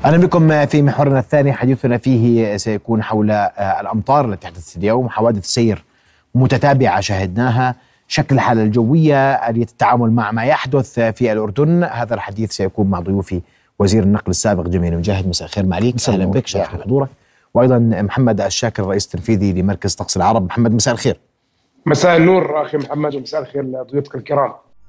أهلا بكم في محورنا الثاني. حديثنا فيه سيكون حول الأمطار التي حدثت اليوم، حوادث سير متتابعة شاهدناها، شكل الحالة الجوية، آلية التعامل مع ما يحدث في الأردن. هذا الحديث سيكون مع ضيوفي وزير النقل السابق جميل مجاهد، مساء الخير معليك. أهلا بك، شرف حضورك. وأيضا محمد الشاكر الرئيس التنفيذي لمركز طقس العرب. محمد مساء الخير. مساء النور أخي محمد، ومساء الخير لضيوفك الكرام.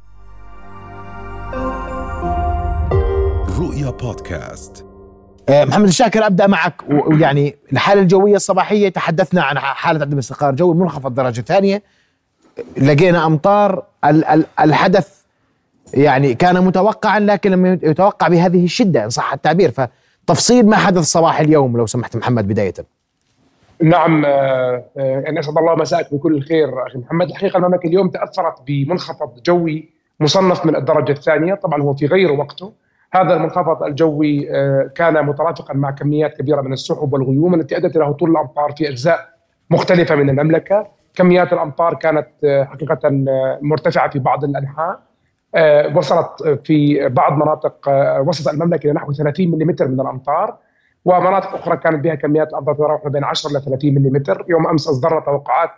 رؤيا بودكاست. محمد الشاكر، أبدأ معك. ويعني الحالة الجوية الصباحية تحدثنا عن حالة عدم استقرار جوي منخفض درجة ثانية، لقينا أمطار. الحدث يعني كان متوقعا، لكن لم يتوقع بهذه الشدة إن صح التعبير. فتفصيل ما حدث صباح اليوم لو سمحت محمد بداية. نعم، يعني أسعد الله مساءك بكل الخير أخي محمد. الحقيقة المملكة اليوم تأثرت بمنخفض جوي مصنف من الدرجة الثانية، طبعا هو في غير وقته. هذا المنخفض الجوي كان مترافقا مع كميات كبيرة من السحب والغيوم التي أدت إلى هطول الأمطار في أجزاء مختلفة من المملكة. كميات الأمطار كانت حقيقة مرتفعة في بعض الأنحاء، وصلت في بعض مناطق وسط المملكة إلى نحو 30 ملم من الأمطار، ومناطق أخرى كانت بها كميات أمطار تتراوح بين 10 إلى 30 ملم. يوم أمس أصدرنا توقعات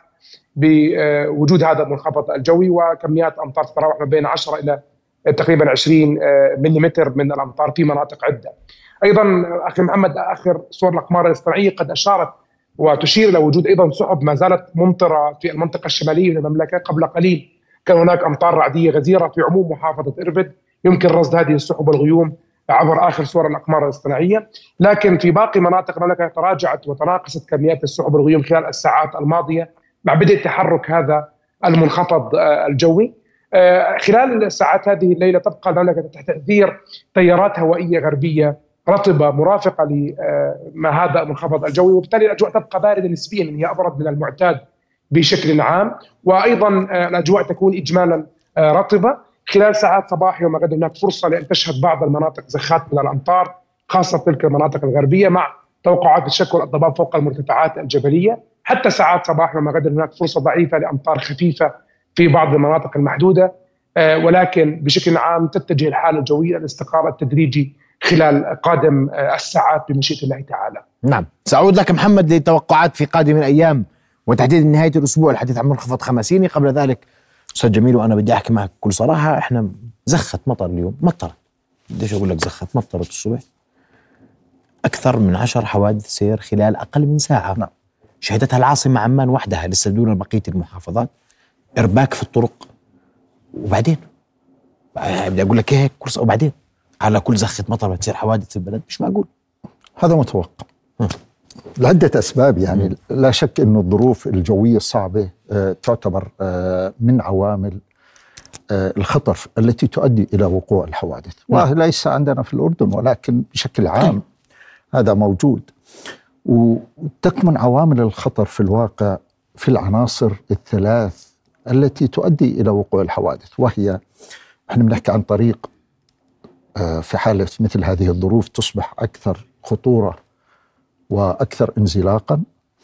بوجود هذا المنخفض الجوي وكميات أمطار تتراوح ما بين 10 إلى تقريبا 20 ملم من الأمطار في مناطق عدة. أيضا أخي محمد، آخر صور الأقمار الاصطناعية قد أشارت وتشير إلى وجود أيضا سحب ما زالت ممطرة في المنطقة الشمالية من المملكة. قبل قليل كان هناك أمطار رعدية غزيرة في عموم محافظة إربد، يمكن رصد هذه السحب والغيوم عبر آخر صور الأقمار الاصطناعية. لكن في باقي مناطق المملكة تراجعت وتناقصت كميات السحب والغيوم خلال الساعات الماضية مع بدء تحرك هذا المنخفض الجوي. خلال الساعات هذه الليلة تبقى المملكة تحت تأثير تيارات هوائية غربية رطبة مرافقة لما هذا المنخفض الجوي، وبالتالي الأجواء تبقى باردة نسبيا، هي أبرد من المعتاد بشكل عام. وأيضا الأجواء تكون إجمالا رطبة. خلال ساعات صباح يوم غد هناك فرصة لأن تشهد بعض المناطق زخات من الأمطار، خاصة تلك المناطق الغربية، مع توقعات تشكل الضباب فوق المرتفعات الجبلية. حتى ساعات صباح يوم غد هناك فرصة ضعيفة لأمطار خفيفة في بعض المناطق المحدودة، ولكن بشكل عام تتجه الحالة الجوية للاستقرار التدريجي خلال قادم الساعات بمشيئة الله تعالى. نعم، سأعود لك محمد للتوقعات في قادم الأيام وتحديد نهاية الأسبوع. الحديث عن منخفض خمسيني. قبل ذلك أستاذ جميل، وأنا بدي أحكي معك بكل صراحة، إحنا زخت مطر اليوم، مطرت، بديش أقول لك زخت، مطرت الصبح أكثر من 10 حوادث سير خلال أقل من ساعة. نعم. شهدتها العاصمة عمان وحدها، لسه دون بقية المحافظات. إرباك في الطرق، وبعدين بدي أقول لك هيك كل وبعدين على كل زخة مطر بتصير حوادث في البلد، مش معقول. هذا متوقع لعدة أسباب. يعني لا شك أن الظروف الجوية الصعبة تعتبر من عوامل الخطر التي تؤدي إلى وقوع الحوادث، وليس عندنا في الأردن ولكن بشكل عام هذا موجود. وتكمن عوامل الخطر في الواقع في العناصر الثلاث التي تؤدي إلى وقوع الحوادث، وهي احنا بنحكي عن طريق في حالة مثل هذه الظروف تصبح أكثر خطورة وأكثر انزلاقا.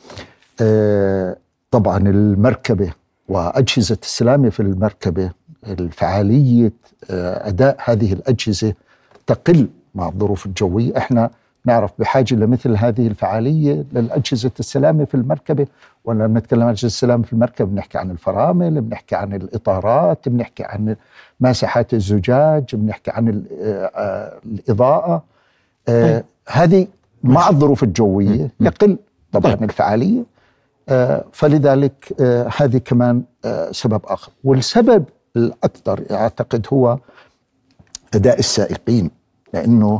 طبعا المركبة وأجهزة السلامة في المركبة، الفعالية أداء هذه الأجهزة تقل مع الظروف الجوية. احنا نعرف بحاجة لمثل هذه الفعالية للأجهزة السلامة في المركبة. ولما نتكلم عن أجهزة السلامة في المركبة بنحكي عن الفرامل، بنحكي عن الإطارات، بنحكي عن ماسحات الزجاج، بنحكي عن الإضاءة. هذه مع الظروف الجوية يقل طبعا الفعالية. فلذلك هذه كمان سبب آخر. والسبب الأكثر أعتقد هو أداء السائقين، لأنه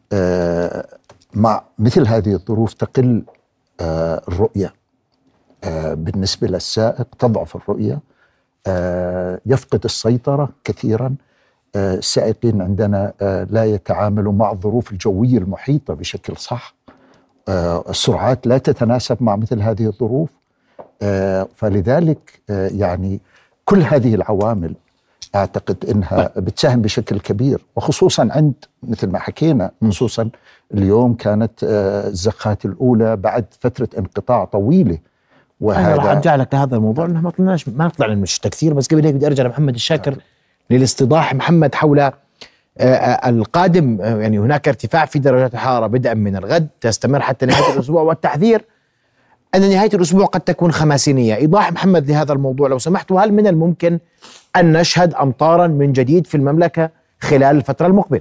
مع مثل هذه الظروف تقل الرؤية بالنسبة للسائق، تضعف الرؤية، يفقد السيطرة كثيرا. السائقين عندنا لا يتعاملوا مع الظروف الجوية المحيطة بشكل صح، السرعات لا تتناسب مع مثل هذه الظروف. فلذلك يعني كل هذه العوامل أعتقد أنها بتساهم بشكل كبير، وخصوصا عند مثل ما حكينا، خصوصا اليوم كانت الزخات الأولى بعد فترة انقطاع طويلة. أنا راح أرجع لك لهذا الموضوع، إنه ما طلعنا من الشتاء كثير، بس قبل هيك بدي أرجع لمحمد الشاكر للاستيضاح. محمد، حول القادم يعني هناك ارتفاع في درجات الحرارة بدءا من الغد تستمر حتى نهاية الأسبوع، والتحذير أن نهاية الأسبوع قد تكون خماسينية. إيضاح محمد لهذا الموضوع لو سمحت، وهل من الممكن أن نشهد أمطارا من جديد في المملكة خلال الفترة المقبلة؟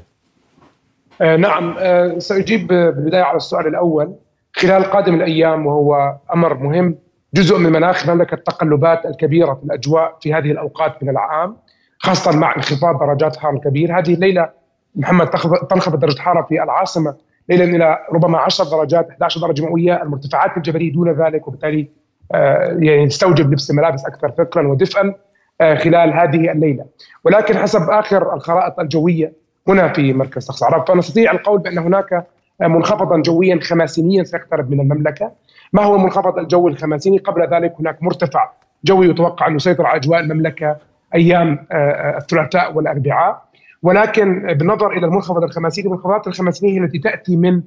نعم، سأجيب بالبداية على السؤال الأول. خلال قادم الأيام، وهو أمر مهم، جزء من مناخ المملكة التقلبات الكبيرة في الأجواء في هذه الأوقات من العام، خاصة مع انخفاض درجات الحرارة الكبير. هذه الليلة محمد تنخفض درجة الحرارة في العاصمة ليلا إلى ربما 10 درجات 11 درجة مئوية، المرتفعات الجبلية دون ذلك، وبالتالي يعني تستوجب لبس الملابس أكثر ثقلا ودفئا خلال هذه الليلة. ولكن حسب آخر الخرائط الجوية هنا في مركز طقس العرب فنستطيع القول بأن هناك منخفضا جويا خماسينيا سيقترب من المملكة. ما هو المنخفض الجوي الخماسيني؟ قبل ذلك هناك مرتفع جوي يتوقع أن يسيطر على أجواء المملكة أيام الثلاثاء والأربعاء، ولكن بالنظر إلى المنخفض الخماسيني، المنخفضات الخماسينية التي تأتي من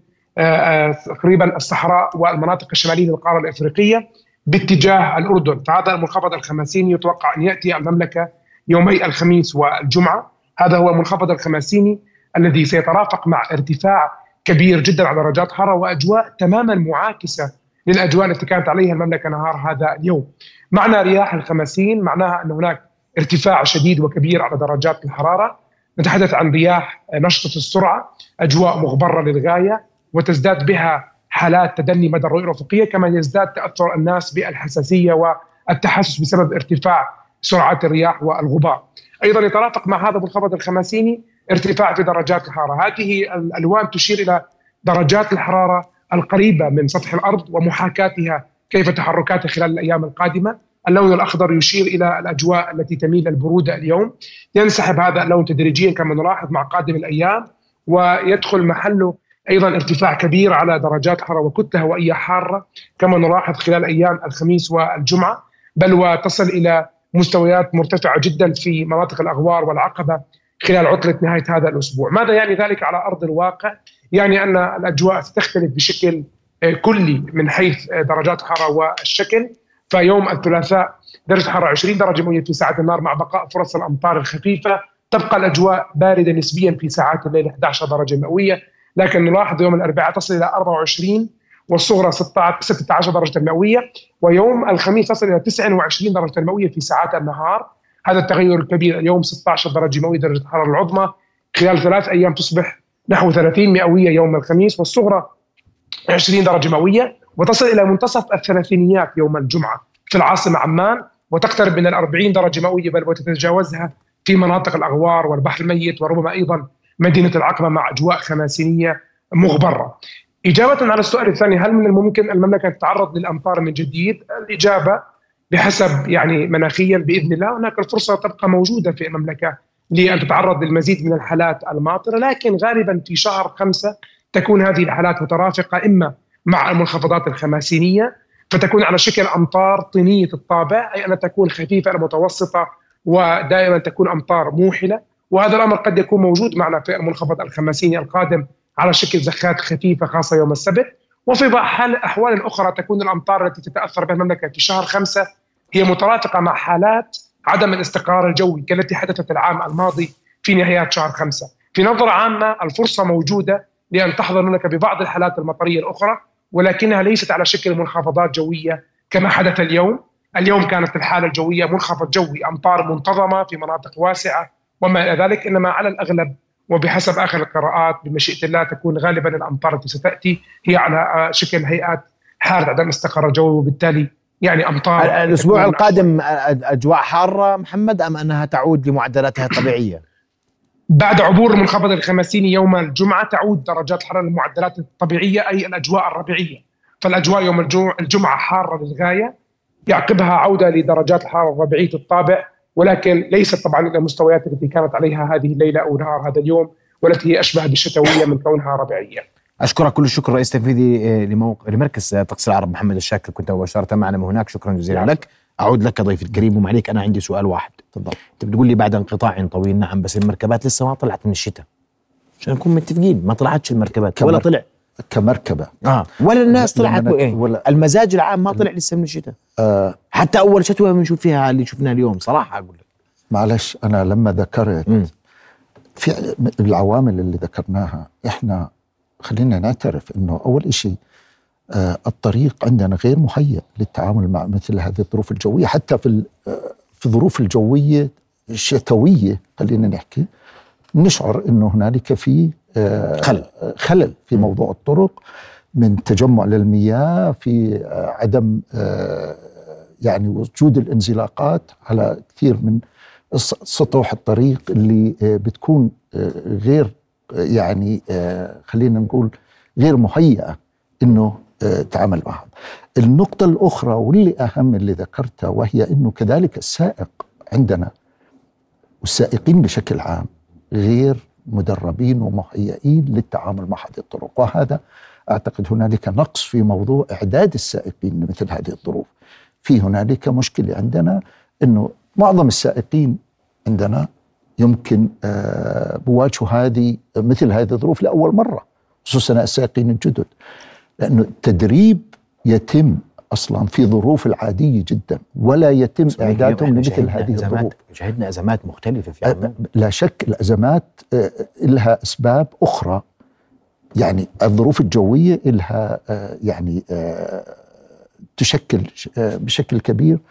تقريبا الصحراء والمناطق الشمالية للقارة الإفريقية باتجاه الأردن، فهذا المنخفض الخماسيني يتوقع أن يأتي المملكة يومي الخميس والجمعة. هذا هو المنخفض الخماسيني الذي سيترافق مع ارتفاع كبير جدا على درجات حرارة وأجواء تماما معاكسة للأجواء التي كانت عليها المملكة نهار هذا اليوم. معنى رياح الخماسين معناها أن هناك ارتفاع شديد وكبير على درجات الحرارة. نتحدث عن رياح نشطة السرعة، أجواء مغبرة للغاية، وتزداد بها حالات تدني مدى الرؤية الأفقية، كما يزداد تأثر الناس بالحساسية والتحسس بسبب ارتفاع سرعات الرياح والغبار. أيضا يترافق مع هذا المنخفض الخماسيني ارتفاع في درجات الحرارة. هذه الألوان تشير إلى درجات الحرارة القريبة من سطح الأرض ومحاكاتها كيف تحركاتها خلال الأيام القادمة. اللون الأخضر يشير إلى الأجواء التي تميل للبرودة اليوم. ينسحب هذا اللون تدريجيا كما نلاحظ مع قادم الأيام، ويدخل محله أيضا ارتفاع كبير على درجات حرارة وكتلة هوائية حارة كما نلاحظ خلال أيام الخميس والجمعة، بل وتصل إلى مستويات مرتفعة جدا في مناطق الأغوار والعقبة خلال عطلة نهاية هذا الأسبوع. ماذا يعني ذلك على أرض الواقع؟ يعني أن الأجواء ستختلف بشكل كلي من حيث درجات الحرارة والشكل. فيوم الثلاثاء درجة حرارة 20 درجة مئوية في ساعات النهار مع بقاء فرص الأمطار الخفيفة، تبقى الأجواء باردة نسبيا في ساعات الليل 11 درجة مئوية، لكن نلاحظ يوم الأربعاء تصل إلى 24 والصغرى 16 درجة مئوية، ويوم الخميس تصل إلى 29 درجة مئوية في ساعات النهار. هذا التغير الكبير. اليوم 16 درجة مئوية درجة الحرارة العظمى، خلال 3 أيام تصبح نحو 30 مئوية يوم الخميس، والصغرى 20 درجة مئوية، وتصل إلى منتصف الثلاثينيات يوم الجمعة في العاصمة عمان، وتقترب من 40 درجة مئوية بل وتتجاوزها في مناطق الأغوار والبحر الميت وربما أيضا مدينة العقبة مع أجواء خماسينية مغبرة. إجابة على السؤال الثاني، هل من الممكن المملكة تتعرض للأمطار من جديد؟ الإجابة بحسب يعني مناخيا بإذن الله هناك الفرصة تبقى موجودة في المملكة لأن تتعرض للمزيد من الحالات الماطرة، لكن غالبا في شهر 5 تكون هذه الحالات مترافقة إما مع المنخفضات الخماسينية فتكون على شكل أمطار طينية الطابع، أي أن تكون خفيفة متوسطة ودائما تكون أمطار موحلة، وهذا الأمر قد يكون موجود معنا في المنخفض الخماسيني القادم على شكل زخات خفيفة خاصة يوم السبت. وفي أحوال أخرى تكون الأمطار التي تتأثر بها المملكة في شهر 5 هي مترافقة مع حالات عدم الاستقرار الجوي كالتي حدثت العام الماضي في نهايات شهر 5. في نظرة عامة الفرصة موجودة لأن تحظى المملكة ببعض الحالات المطرية الأخرى، ولكنها ليست على شكل منخفضات جوية كما حدث اليوم. اليوم كانت الحالة الجوية منخفض جوي، أمطار منتظمة في مناطق واسعة وما إلى ذلك، إنما على الأغلب وبحسب آخر القراءات بمشيئة الله تكون غالبا الأمطار التي ستأتي هي على شكل هيئات حالة عدم استقرار جوي، وبالتالي يعني أمطار. الأسبوع القادم أجواء حارة محمد أم أنها تعود لمعدلاتها الطبيعية؟ بعد عبور المنخفض الخماسيني يوم الجمعة تعود درجات الحرارة للمعدلات الطبيعية أي الأجواء الربيعية. فالأجواء يوم الجمعة حارة للغاية، يعقبها عودة لدرجات الحرارة الربيعية الطابع، ولكن ليست طبعا إلى المستويات التي كانت عليها هذه الليلة أو نهار هذا اليوم، والتي هي أشبه بالشتوية من كونها ربيعية. أشكرك كل الشكر رئيس تنفيذي لمركز طقس العرب محمد الشاكر، كنت مباشرة معنا من هناك، شكرا جزيلا لك. أعود لك ضيف الكريم ومعليك أنا عندي سؤال واحد. تفضل. أنت بتقول لي بعد انقطاع طويل، نعم، بس المركبات لسه ما طلعت من الشتاء عشان نكون متفقين، ما طلعتش المركبات ولا طلع كمركبة ولا الناس طلعت المزاج العام ما طلع لسه من الشتاء. حتى أول شتوى بنشوف فيها اللي شفناه اليوم صراحة أقول لك. معلش أنا لما ذكرت في العوامل اللي ذكرناها، احنا خلينا نعترف انه اول شيء الطريق عندنا غير مهيأ للتعامل مع مثل هذه الظروف الجوية. حتى في الظروف الجوية الشتوية خلينا نحكي نشعر انه هنالك في خلل في موضوع الطرق، من تجمع للمياه، في عدم يعني وجود الانزلاقات على كثير من سطوح الطريق اللي بتكون غير يعني خلينا نقول غير مهيئة انه تعامل معها. النقطة الأخرى واللي أهم اللي ذكرتها، وهي انه كذلك السائق عندنا والسائقين بشكل عام غير مدربين ومهيئين للتعامل مع هذه الطرق، وهذا أعتقد هنالك نقص في موضوع إعداد السائقين لمثل هذه الظروف. في هنالك مشكلة عندنا أنه معظم السائقين عندنا يمكن بواجهوا مثل هذه الظروف لأول مرة، خصوصا السائقين الجدد، لأنه التدريب يتم أصلا في ظروف العادية جدا ولا يتم إعدادهم لمثل هذه الظروف. شهدنا أزمات مختلفة في عمان. لا شك الأزمات لها أسباب أخرى، يعني الظروف الجوية لها يعني تشكل بشكل كبير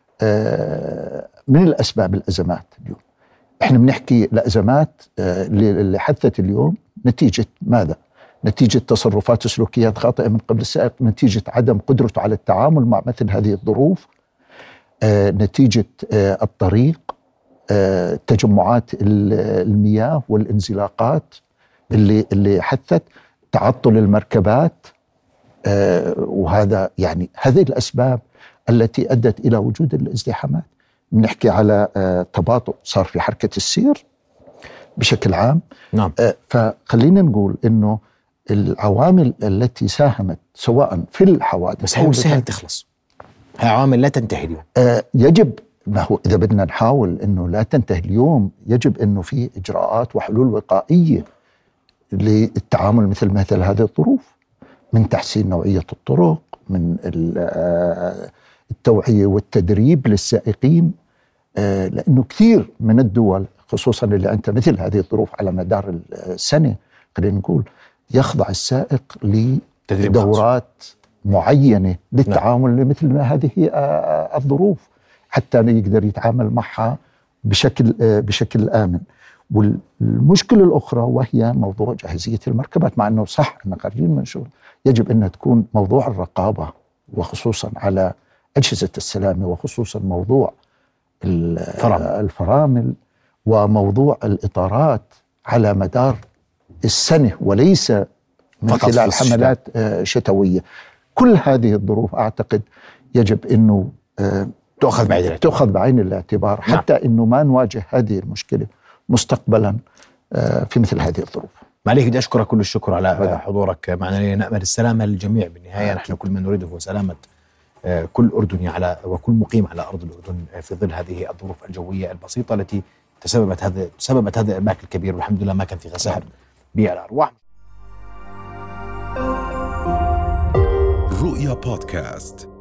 من الأسباب الأزمات. اليوم احنا بنحكي الأزمات اللي حدثت اليوم نتيجة ماذا؟ نتيجة تصرفات وسلوكيات خاطئة من قبل السائق، نتيجة عدم قدرته على التعامل مع مثل هذه الظروف، نتيجة الطريق، تجمعات المياه والانزلاقات اللي حدثت، تعطل المركبات، وهذا يعني هذه الأسباب التي أدت إلى وجود الازدحامات. بنحكي على تباطؤ صار في حركة السير بشكل عام. نعم. فخلينا نقول إنه العوامل التي ساهمت سواء في الحوادث، بس هي سهل تخلص، هي عوامل لا تنتهي اليوم. يجب، ما هو إذا بدنا نحاول إنه لا تنتهي اليوم، يجب إنه في إجراءات وحلول وقائية للتعامل مثل هذه الظروف، من تحسين نوعية الطرق، من التوعية والتدريب للسائقين، لأنه كثير من الدول خصوصا اللي عندها مثل هذه الظروف على مدار السنة خلينا نقول يخضع السائق لدورات معينة للتعامل لمثل هذه الظروف حتى يقدر يتعامل معها بشكل آمن. والمشكلة الأخرى وهي موضوع جاهزية المركبات، مع أنه صح أننا خارجين من شغل، يجب أن تكون موضوع الرقابة وخصوصا على أجهزة السلامة، وخصوصا موضوع الفرامل وموضوع الإطارات على مدار السنة وليس من خلال حملات شتوية. كل هذه الظروف أعتقد يجب أنه تؤخذ بعين الاعتبار حتى أنه ما نواجه هذه المشكلة مستقبلا في مثل هذه الظروف. معليك بدي أشكرك كل الشكر على حضورك معنا. نأمل السلامة للجميع بالنهاية. نحن كل ما نريده هو سلامة كل أردني وكل مقيم على أرض الأردن في ظل هذه الظروف الجوية البسيطة التي تسببت هذا الإرباك الكبير، والحمد لله ما كان في خسائر بالأرواح. رؤيا بودكاست.